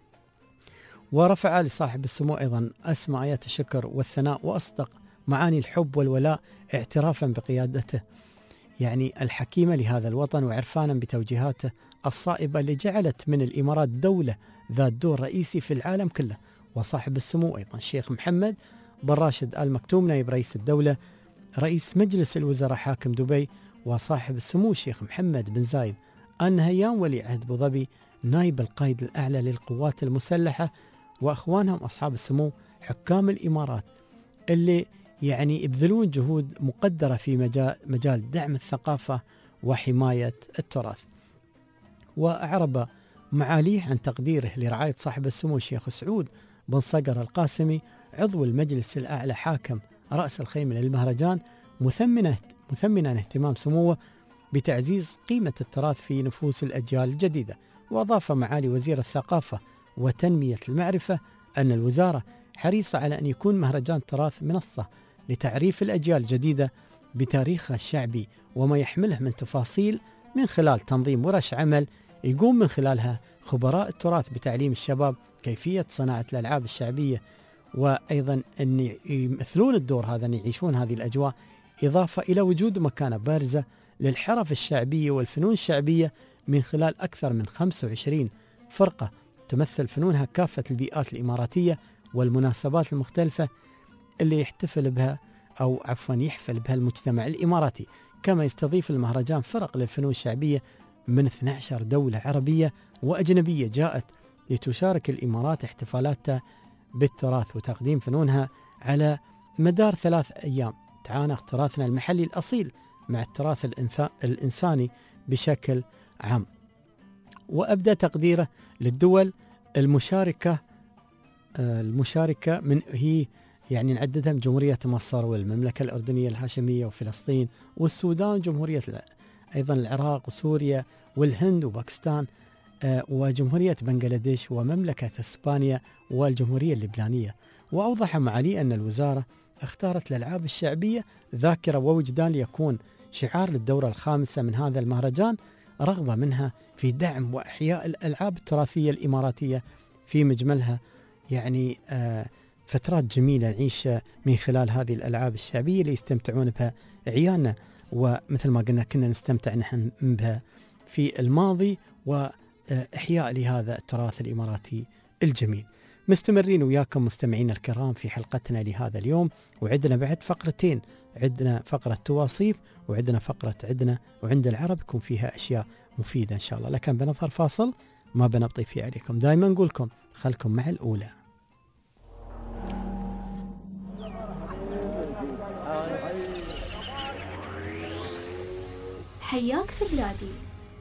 ورفع لصاحب السمو أيضا أسمى آيات الشكر والثناء وأصدق معاني الحب والولاء اعترافا بقيادته يعني الحكيمة لهذا الوطن، وعرفانا بتوجيهاته الصائبة اللي جعلت من الإمارات دولة ذات دور رئيسي في العالم كله. وصاحب السمو أيضا الشيخ محمد بن راشد آل مكتوم نائب رئيس الدولة رئيس مجلس الوزراء حاكم دبي، وصاحب السمو الشيخ محمد بن زايد آل نهيان ولي عهد أبو ظبي نائب القائد الأعلى للقوات المسلحة، وأخوانهم أصحاب السمو حكام الإمارات اللي يعني يبذلون جهود مقدرة في مجال دعم الثقافة وحماية التراث. وأعرب معاليه عن تقديره لرعاية صاحب السمو الشيخ سعود بن صقر القاسمي عضو المجلس الأعلى حاكم رأس الخيمة للمهرجان، مثمنا اهتمام سموه بتعزيز قيمة التراث في نفوس الأجيال الجديدة. وأضاف معالي وزير الثقافة وتنمية المعرفة أن الوزارة حريصة على أن يكون مهرجان تراث منصة لتعريف الأجيال الجديدة بتاريخها الشعبي وما يحمله من تفاصيل، من خلال تنظيم ورش عمل يقوم من خلالها خبراء التراث بتعليم الشباب كيفية صناعة الألعاب الشعبية، وأيضا أن يمثلون الدور هذا، أن يعيشون هذه الأجواء، إضافة إلى وجود مكانة بارزة للحرف الشعبية والفنون الشعبية من خلال أكثر من 25 فرقة تمثل فنونها كافة البيئات الإماراتية والمناسبات المختلفة اللي يحتفل بها أو عفوا يحفل بها المجتمع الإماراتي. كما يستضيف المهرجان فرق للفنون الشعبية من 12 دولة عربية وأجنبية جاءت لتشارك الإمارات احتفالاتها بالتراث وتقديم فنونها على مدار 3 أيام. تعانق تراثنا المحلي الأصيل مع التراث الإنساني بشكل عام. وأبدأ تقديره للدول المشاركة من هي يعني نعددهم جمهورية مصر والمملكة الأردنية الهاشمية وفلسطين والسودان، جمهورية أيضا العراق وسوريا والهند وباكستان، وجمهورية بنغلاديش ومملكة إسبانيا والجمهورية اللبنانية. وأوضح معالي أن الوزارة اختارت الألعاب الشعبية ذاكرة ووجدان ليكون شعار للدورة الخامسة من هذا المهرجان، رغبة منها في دعم وإحياء الألعاب التراثية الإماراتية في مجملها، يعني فترات جميلة نعيش من خلال هذه الألعاب الشعبية اللي يستمتعون بها عيالنا ومثل ما قلنا كنا نستمتع نحن بها في الماضي، وإحياء لهذا التراث الإماراتي الجميل. مستمرين وياكم مستمعين الكرام في حلقتنا لهذا اليوم، وعندنا بعد فقرتين، عندنا فقرة تواصيف وعندنا فقرة عندنا وعند العرب، يكون فيها أشياء مفيدة إن شاء الله. لكن بنظهر فاصل ما بنبطي فيه عليكم، دائما نقولكم خلكم مع الأولى. حياك في بلادي.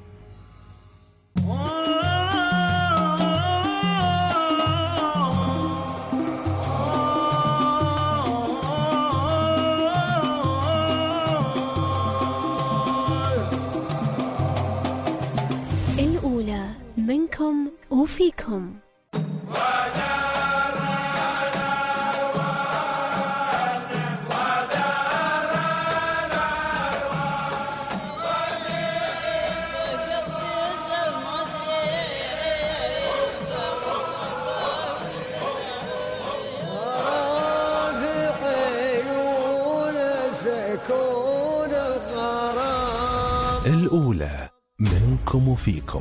الأولى منكم وفيكم. الأولى منكم وفيكم.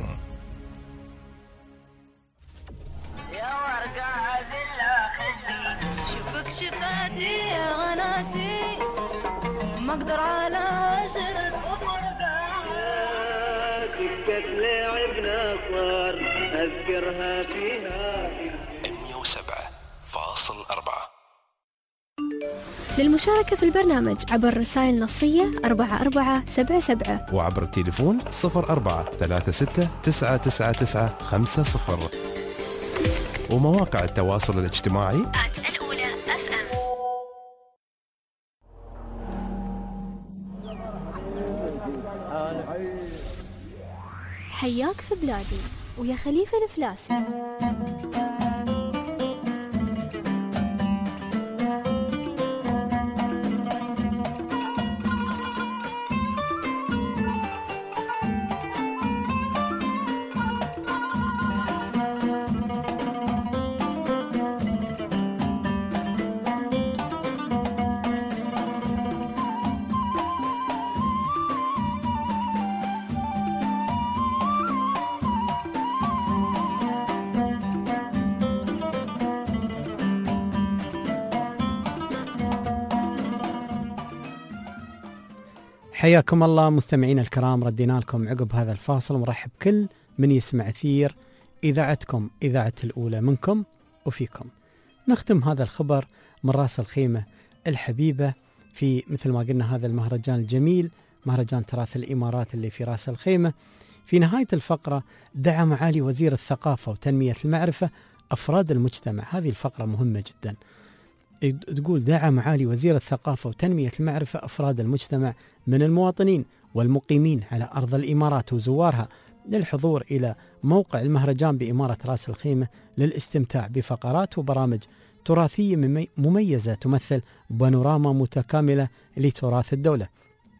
يا ورقة ذلا خدي شوفك شفاتي يا غناتي ما اقدر على عشرة ورقات سكت لعبنا صار اذكرها فيها 107.4. للمشاركة في البرنامج عبر رسائل نصية 4477 وعبر التليفون 0436999950 ومواقع التواصل الاجتماعي الأولى FM. حياك في بلادي ويا خليفة الفلاسي. حياكم الله مستمعين الكرام، ردينا لكم عقب هذا الفاصل، ومرحب كل من يسمع أثير إذاعتكم إذاعة الأولى منكم وفيكم. نختم هذا الخبر من راس الخيمة الحبيبة في مثل ما قلنا هذا المهرجان الجميل، مهرجان تراث الإمارات اللي في راس الخيمة. في نهاية الفقرة دعا معالي وزير الثقافة وتنمية المعرفة أفراد المجتمع. هذه الفقرة مهمة جدا، تقول دعا معالي وزير الثقافة وتنمية المعرفة أفراد المجتمع من المواطنين والمقيمين على أرض الإمارات وزوارها للحضور إلى موقع المهرجان بإمارة راس الخيمة للاستمتاع بفقرات وبرامج تراثية مميزة تمثل بانوراما متكاملة لتراث الدولة،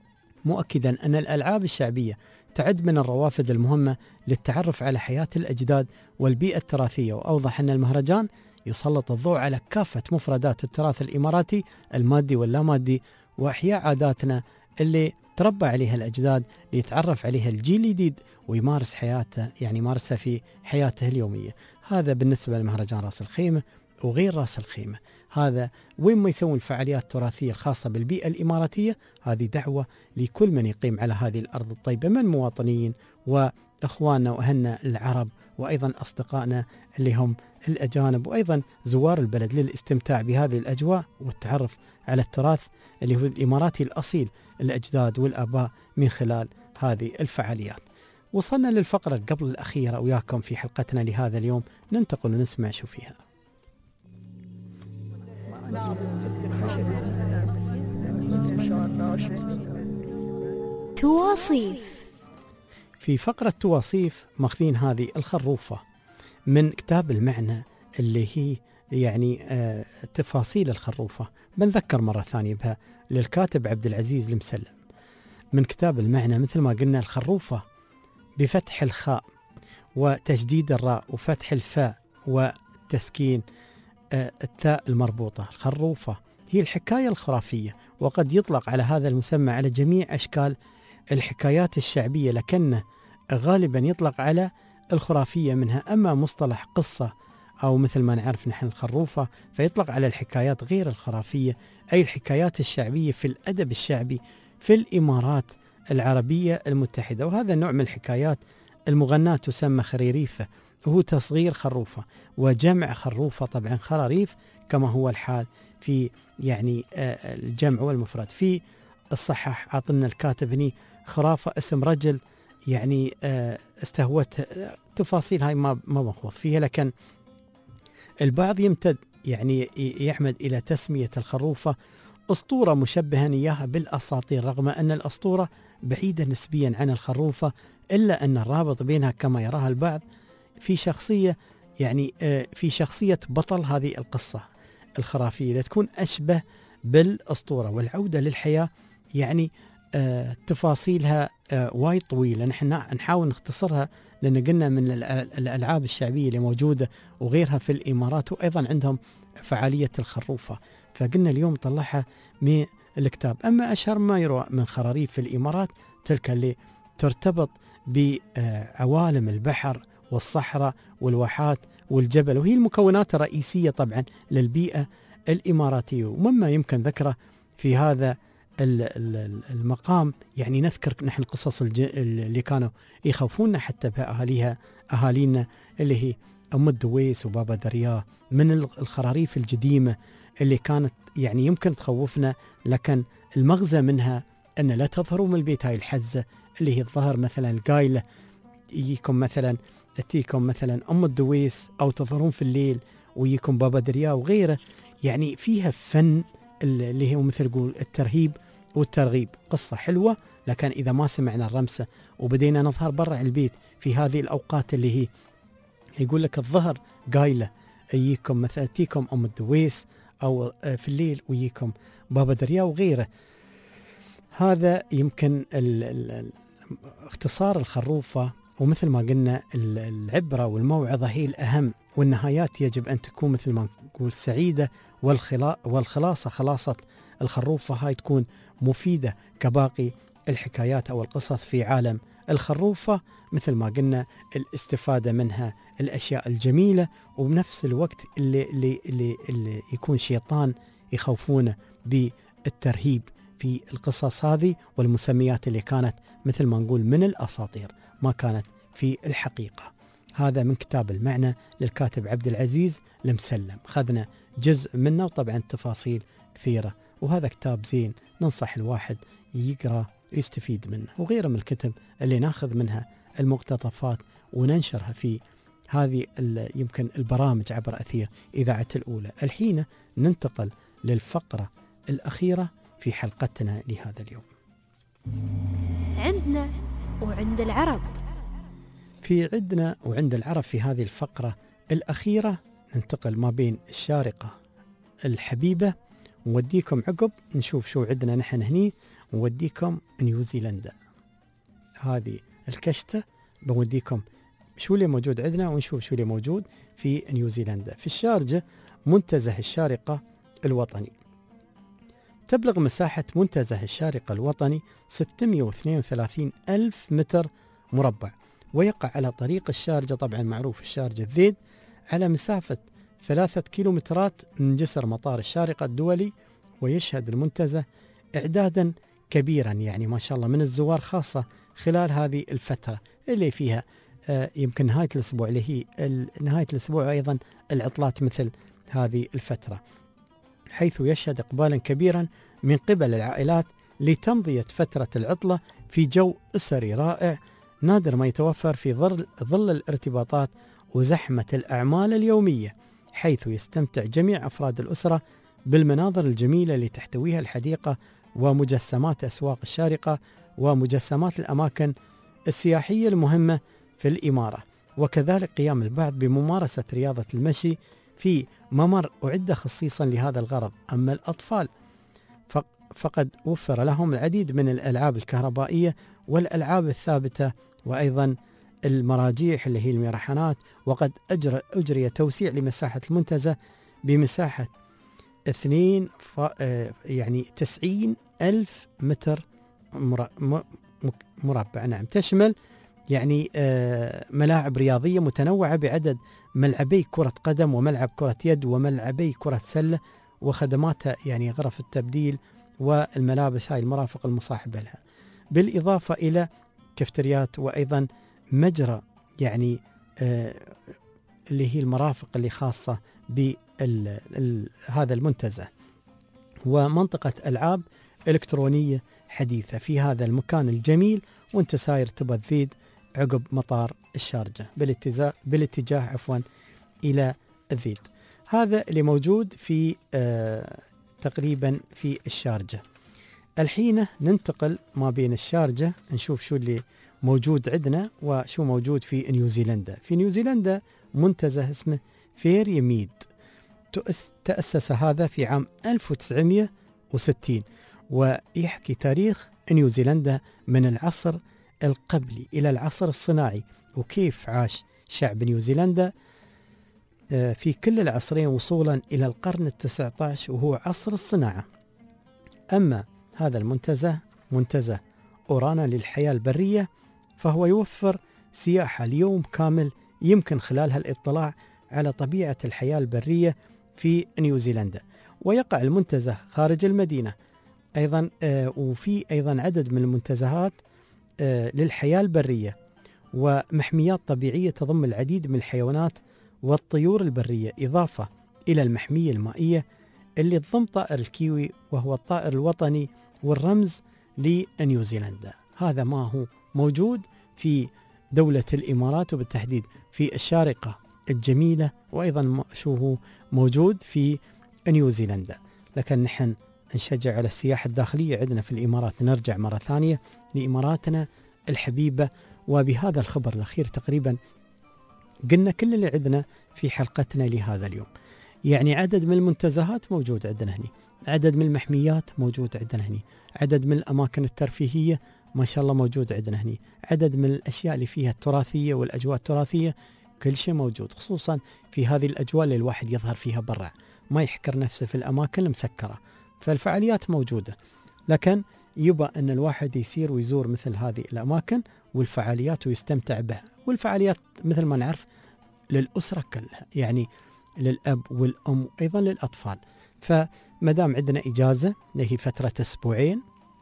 مؤكدا أن الألعاب الشعبية تعد من الروافد المهمة للتعرف على حياة الأجداد والبيئة التراثية. وأوضح أن المهرجان يسلط الضوء على كافة مفردات التراث الإماراتي المادي واللامادي، وإحياء عاداتنا اللي تربى عليها الأجداد ليتعرف عليها الجيل الجديد ويمارس حياته، يعني يمارسها في حياته اليومية. هذا بالنسبة لمهرجان راس الخيمة. وغير راس الخيمة هذا وين ما يسوون الفعاليات التراثية الخاصة بالبيئة الإماراتية، هذه دعوة لكل من يقيم على هذه الأرض الطيبة من مواطنين وإخواننا وأهلنا العرب، وأيضا أصدقائنا اللي هم الأجانب، وأيضا زوار البلد للاستمتاع بهذه الأجواء والتعرف على التراث اللي هو الإماراتي الأصيل، الأجداد والآباء، من خلال هذه الفعاليات. وصلنا للفقرة قبل الأخيرة وياكم في حلقتنا لهذا اليوم، ننتقل ونسمع شو فيها. تواصيف. في فقرة تواصيف ماخذين هذه الخروفة من كتاب المعنى اللي هي يعني تفاصيل الخروفة، بنذكر مرة ثانية بها للكاتب عبد العزيز المسلم. من كتاب المعنى مثل ما قلنا الخروفة بفتح الخاء وتشديد الراء وفتح الفاء وتسكين التاء المربوطة. الخروفة هي الحكاية الخرافية وقد يطلق على هذا المسمى على جميع أشكال الحكايات الشعبية، لكنه غالبا يطلق على الخرافية منها. أما مصطلح قصة أو مثل ما نعرف نحن الخروفة فيطلق على الحكايات غير الخرافية، أي الحكايات الشعبية في الأدب الشعبي في الإمارات العربية المتحدة. وهذا النوع من الحكايات المغناة تسمى خريريفة، وهو تصغير خروفة وجمع خروفة، طبعا خراريف كما هو الحال في يعني الجمع والمفرد. في الصحاح عطنا الكاتب هني خرافة اسم رجل، يعني استهوت تفاصيل هاي ما مخوض فيها، لكن البعض يمتد يعني يحمد إلى تسمية الخروفة أسطورة مشبها إياها بالأساطير، رغم أن الأسطورة بعيدة نسبيا عن الخروفة، إلا أن الرابط بينها كما يراها البعض في شخصية، يعني في شخصية بطل هذه القصة الخرافية لتكون أشبه بالأسطورة. والعودة للحياة يعني تفاصيلها وايد طويلة، نحن نحاول نختصرها لأن قلنا من الألعاب الشعبية اللي موجودة وغيرها في الإمارات، وأيضا عندهم فعالية الخروفة، فقلنا اليوم طلعها من الكتاب. أما أشهر ما يروى من خراريف في الإمارات تلك اللي ترتبط بعوالم البحر والصحراء والواحات والجبل، وهي المكونات الرئيسية طبعا للبيئة الإماراتية. ومما يمكن ذكره في هذا المقام يعني نذكر نحن قصص اللي كانوا يخوفونا حتى بها أهالينا، اللي هي أم الدويس وبابا درياه، من الخراريف القديمة اللي كانت يعني يمكن تخوفنا، لكن المغزى منها أن لا تظهروا من البيت. هاي الحزة اللي هي الظهر مثلا القايلة تأتيكم مثلا أم الدويس، أو تظهرون في الليل ويكم بابا درياه وغيره، يعني فيها فن اللي هو مثل يقول الترهيب والترغيب. قصة حلوة، لكن إذا ما سمعنا الرمسة وبدينا نظهر برا البيت في هذه الأوقات اللي هي يقول لك الظهر قايلة يجيكم مثلا تيكم أم الدويس، أو في الليل ويجيكم بابا درياه وغيره. هذا يمكن اختصار الخروفة. ومثل ما قلنا العبرة والموعظة هي الأهم، والنهايات يجب أن تكون مثل ما نقول سعيدة، والخلاصة خلاصة الخروفة هاي تكون مفيدة كباقي الحكايات أو القصص في عالم الخروفة. مثل ما قلنا الاستفادة منها الأشياء الجميلة، وبنفس الوقت اللي يكون شيطان يخوفونه بالترهيب في القصص هذه والمسميات اللي كانت مثل ما نقول من الأساطير ما كانت في الحقيقة. هذا من كتاب المعنى للكاتب عبد العزيز المسلم، خذنا جزء منه وطبعا تفاصيل كثيرة، وهذا كتاب زين ننصح الواحد يقرأ يستفيد منه، وغيره من الكتب اللي ناخذ منها المقتطفات وننشرها في هذه يمكن البرامج عبر أثير إذاعة الأولى. الحين ننتقل للفقرة الأخيرة في حلقتنا لهذا اليوم. عندنا وعند العرب. في عندنا وعند العرب في هذه الفقرة الأخيرة ننتقل ما بين الشارقة الحبيبة، ونوديكم عقب نشوف شو عندنا نحن هني، ونوديكم نيوزيلندا. هذه الكشتة بنوديكم شو اللي موجود عندنا، ونشوف شو اللي موجود في نيوزيلندا. في الشارجة منتزه الشارقة الوطني. تبلغ مساحة منتزه الشارقة الوطني 632 ألف متر مربع، ويقع على طريق الشارجة، طبعا معروف الشارجة الذيد، على مسافة 3 كيلومترات من جسر مطار الشارقة الدولي. ويشهد المنتزه إعدادا كبيرا يعني ما شاء الله من الزوار، خاصة خلال هذه الفترة اللي فيها يمكن نهاية الأسبوع، اللي هي نهاية الأسبوع أيضا العطلات مثل هذه الفترة، حيث يشهد إقبالا كبيرا من قبل العائلات لتمضية فترة العطلة في جو أسري رائع، نادر ما يتوفر في ظل الارتباطات وزحمة الأعمال اليومية، حيث يستمتع جميع أفراد الأسرة بالمناظر الجميلة اللي تحتويها الحديقة ومجسمات أسواق الشارقة ومجسمات الأماكن السياحية المهمة في الإمارة، وكذلك قيام البعض بممارسة رياضة المشي في ممر أعد خصيصا لهذا الغرض. أما الأطفال فقد وفر لهم العديد من الألعاب الكهربائية والألعاب الثابتة، وأيضا المراجيح اللي هي الميرحانات. وقد أجري توسيع لمساحة المنتزه بمساحة يعني 90,000 متر مربع. نعم، تشمل يعني ملاعب رياضية متنوعة بعدد ملعبي كرة قدم وملعب كرة يد وملعبي كرة سلة، وخدماتها يعني غرف التبديل والملابس هاي المرافق المصاحبة لها، بالإضافة إلى كافتريات، وأيضا مجرى يعني اللي هي المرافق اللي خاصة بهذا المنتزه، ومنطقة ألعاب إلكترونية حديثة في هذا المكان الجميل وانت ساير تبى تزيد عقب مطار الشارجة بالاتجاه إلى الذيد. هذا اللي موجود في تقريبا في الشارجة. الحين ننتقل ما بين الشارجة نشوف شو اللي موجود عندنا وشو موجود في نيوزيلندا. في نيوزيلندا منتزه اسمه فيري ميد، تأسس هذا في عام 1960 ويحكي تاريخ نيوزيلندا من العصر القبلي إلى العصر الصناعي، وكيف عاش شعب نيوزيلندا في كل العصرين وصولا إلى القرن 19 وهو عصر الصناعة. أما هذا المنتزه منتزه أورانا للحياة البرية، فهو يوفر سياحة اليوم كامل يمكن خلالها الاطلاع على طبيعة الحياة البرية في نيوزيلندا. ويقع المنتزه خارج المدينة أيضا، وفي أيضا عدد من المنتزهات للحياة البرية ومحميات طبيعية تضم العديد من الحيوانات والطيور البرية، إضافة إلى المحمية المائية اللي تضم طائر الكيوي وهو الطائر الوطني والرمز لنيوزيلندا. هذا ما هو موجود في دولة الإمارات وبالتحديد في الشارقة الجميلة، وأيضا شو هو موجود في نيوزيلندا. لكن نحن نشجع على السياحة الداخلية عندنا في الإمارات. نرجع مرة ثانية لإماراتنا الحبيبة، وبهذا الخبر الأخير تقريبا قلنا كل اللي عندنا في حلقتنا لهذا اليوم. يعني عدد من المنتزهات موجود عندنا هنا، عدد من المحميات موجود عندنا هنا، عدد من الأماكن الترفيهية ما شاء الله موجود عندنا هنا، عدد من الأشياء اللي فيها التراثية والأجواء التراثية، كل شيء موجود، خصوصا في هذه الأجواء اللي الواحد يظهر فيها برا، ما يحكر نفسه في الأماكن المسكرة. فالفعاليات موجودة، لكن يبقى أن الواحد يسير ويزور مثل هذه الأماكن والفعاليات ويستمتع بها. والفعاليات مثل ما نعرف للأسرة كلها، يعني للأب والأم وأيضا للأطفال. فمدام عندنا إجازة اللي هي فترة أسبوعين،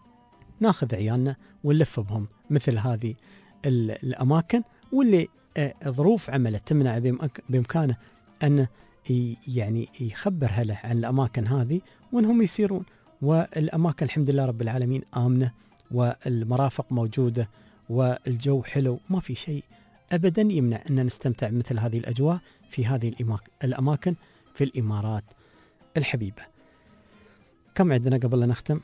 ناخذ عيالنا ونلف بهم مثل هذه الأماكن، واللي ظروف عمله تمنع بإمكانه أن يعني يخبر هله عن الأماكن هذه وأنهم يسيرون. والأماكن الحمد لله رب العالمين آمنة، والمرافق موجودة، والجو حلو، ما في شيء أبدا يمنع أن نستمتع مثل هذه الأجواء في هذه الأماكن في الإمارات الحبيبة. كم عندنا قبل لا نختم؟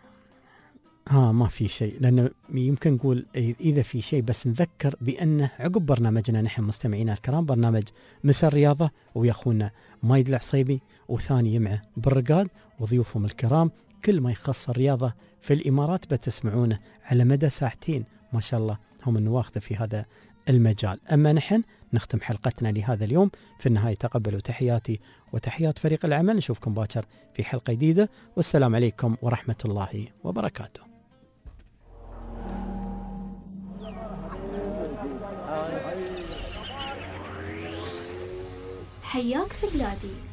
ما في شيء، لأنه يمكن نقول إذا في شيء بس نذكر بأنه عقب برنامجنا نحن مستمعينا الكرام، برنامج مساء الرياضة ويا أخونا مايد العصيبي وثاني يمعه بالرقاد وضيوفهم الكرام، كل ما يخص الرياضة في الإمارات بتسمعونه على مدى ساعتين ما شاء الله، هم النواخذ في هذا المجال. أما نحن نختم حلقتنا لهذا اليوم. في النهاية تقبلوا تحياتي وتحيات فريق العمل، نشوفكم باكر في حلقة جديدة، والسلام عليكم ورحمة الله وبركاته. حياك في بلادي